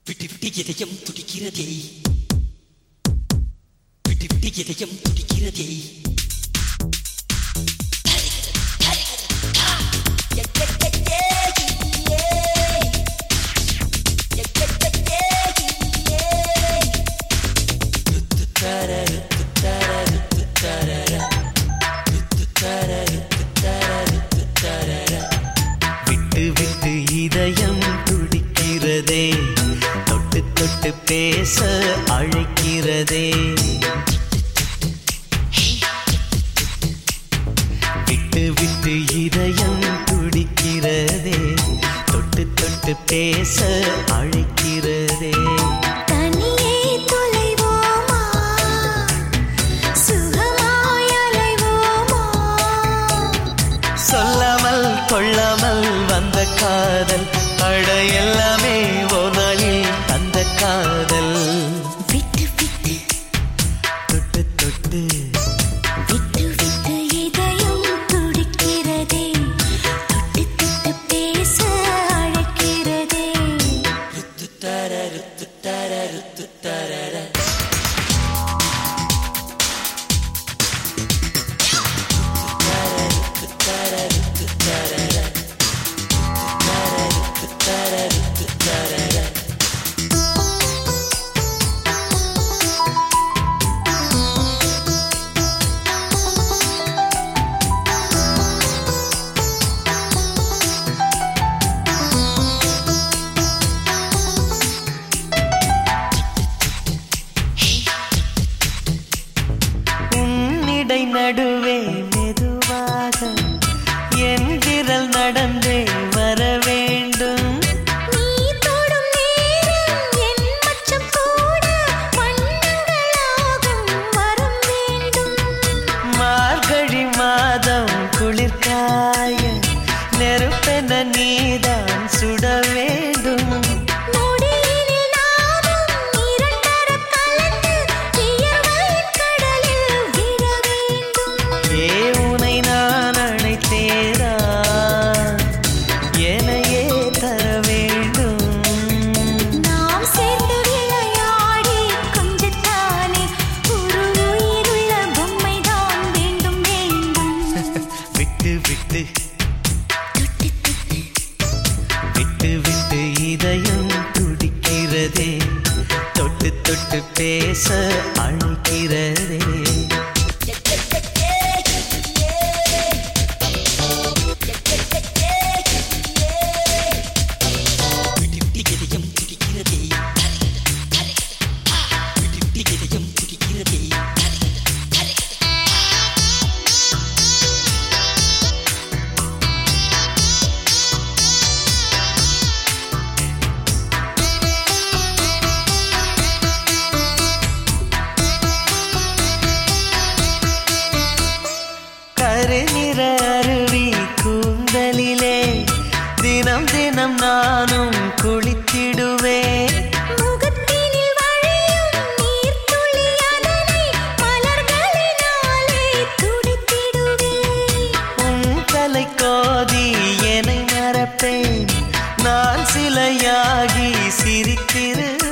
விட்டு விட்டு இதயம் துடிக்கிறதே, விட்டு விட்டு இதயம் துடிக்கிறதே. விட்டு விட்டு இதயம் துடிக்கிறதே, தொட்டு தொட்டு பேச அழைக்கிறதே. விட்டு விட்டு இதயம் துடிக்கிறதே, தொட்டு தொட்டு பேச அழைக்கிறதே. சொல்லாமல் கொள்ளாமல் வந்த காதல், அட எல்லாமே ஓனாளில் அந்த காதல். விட்டு விட்டு தொட்டு தொட்டு விட்டு விட்டு இதயம் துடிக்கிறதே, தொட்டு தொட்டு பேச அழைக்கிறதே. ருத்து தர ருத்து தர ருத்து தர நடுவே மெதுவாக என் விரல் நடந்தே வர வேண்டும். நீ தொடும் நேரம் என் மச்சம் கூட வண்ணங்களாகும் வரம் வேண்டும். மார்கழி மாதம் குளிர்காய நெருப்பென நீதான் சுட வேண்டும். நொடியினில் நாமும் இரண்டர கலந்து வியர்வையின் கடலில் விழ வேண்டும். ஏ உனை நான் அழைத்தேனா எனையே தர வேண்டும். நாம் சேர்ந்து விளையாடி கொஞ்சத்தானே ஒரு உயிருள்ள பொம்மைதான் வேண்டும் வேண்டும். விட்டு விட்டு தொட்டு தொட்டு விட்டு விட்டு இதயம் துடிக்கிறதே, தொட்டு தொட்டு பேச அழைக்கிறதே. விட்டு விட்டு இதயம் துடிக்கிறதே, விட்டு விட்டு இதயம் துடிக்கிறதே. கருநிற அருவி கூந்தலிலே தினம் தினம் நானும் குளித்திடுவேன். முகத்தினில் வழியும் நீர்த்துளி அதனை மலர்களினாலே துடித்திடுவேன். உன் தலை கோதி என்னை மறப்பேன், நான் சிலையாகி சிரித்திரு